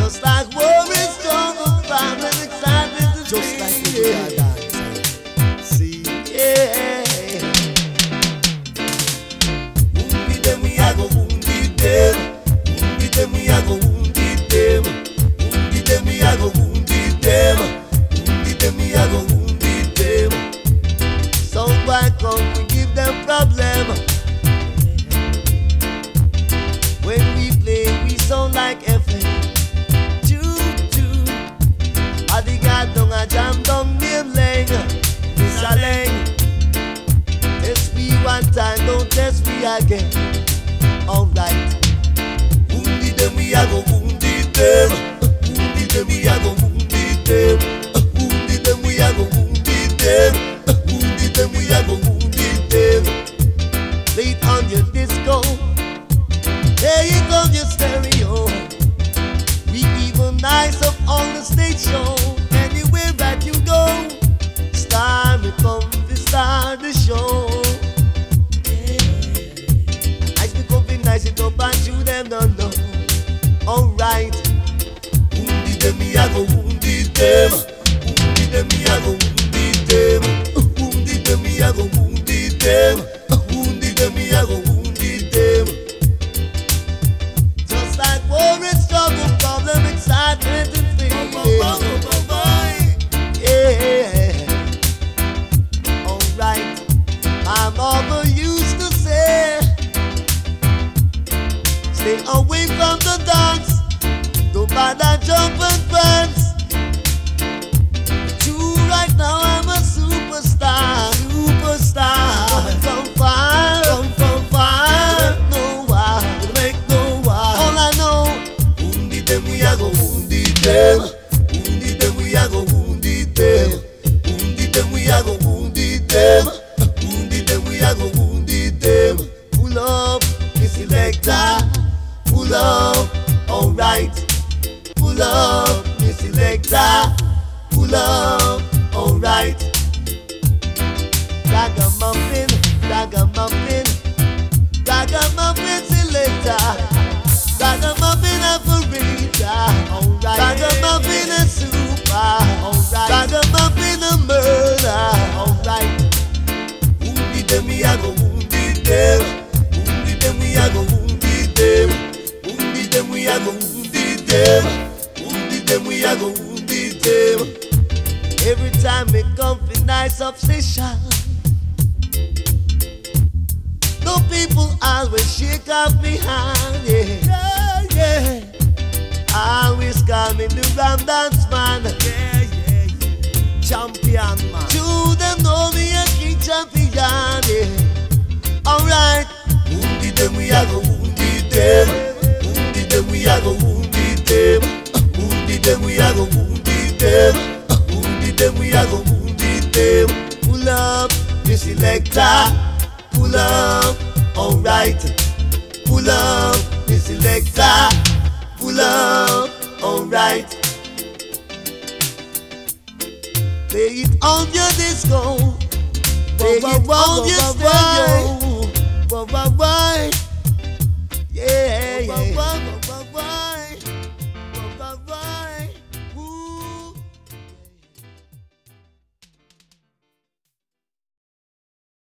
Just like war is struggle, crime and excitement to Just feel. like we are dancing. See? Yeah. Wound them, we a go wound them. Wound them, we a go wound them. Wound them, we a go wound them. Wound them, we a go wound them. So why can't we give them problem? When we play, we sound like FM. I dig out down a jam down name lane. Miss a lane. Test we one time, don't test we again. Alright. Wounded them, we a go wounded them. Wounded them, we a go wounded them. Wounded them, we a go wounded them. Wounded them, we a go wounded them. Play it on your disco. Play it on your stereo. We even nice up on the stage show. Anywhere that you go, star me come to start the show. Nice me come to nice it up and you them don't know. Alright. Wounded them, me a go wounded them. Wounded them, me a go wounded them. Wounded them, me a go wounded them. Wounded them, me a go wounded them. Just like war and struggle, problem, excitement and fear. Yeah. Alright. My mama used to say, stay away from the dance. Don't bother jump and prance. True, right now I'm a superstar. Superstar. Coming from fire. Come from fire. No why. Make no why. All I know, wounded them, we a go wounded them. Wounded them, we a go wounded them. Wounded them, we a go wounded them. Wounded them, we a go wounded them. Pull up, the selector. Pull up, alright. Pull up, the selector. Pull up, alright. Ragamuffin, ragamuffin, ragamuffin selector. Ragamuffin operator, alright. Ragamuffin a super, alright. Ragamuffin a murder, alright. Wounded them, we a go wounded them. Wounded them, we a go wounded them. Wounded them, we a go wounded them. Wounded them, we a go wounded them. Every time me come for nice obsession, no people always shake off me hand, yeah, yeah. Always call me the Ram Dance man, yeah, yeah, yeah. Champion man. To them know me a king champion, yeah. Alright. Wounded them, we a go wounded them. Wounded them, we a go wounded them. Wounded them, we a go wounded them. Wounded them, we a go wounded them. Pull up, the selector. Pull up, alright. Pull up, the selector. Pull up, alright. Play it on your disco. Play it on your stereo.